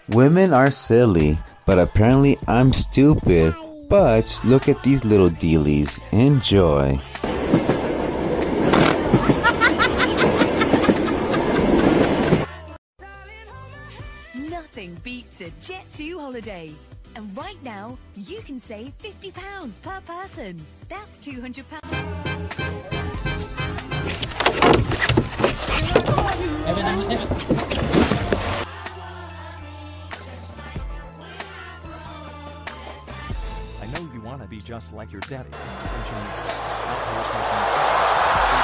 Women are silly, but apparently I'm stupid. But look at these little dealies. Enjoy. Nothing beats a Jet2 holiday. And right now, you can save £50 per person. That's £200. I know you want to be just like your daddy. Don't you need this?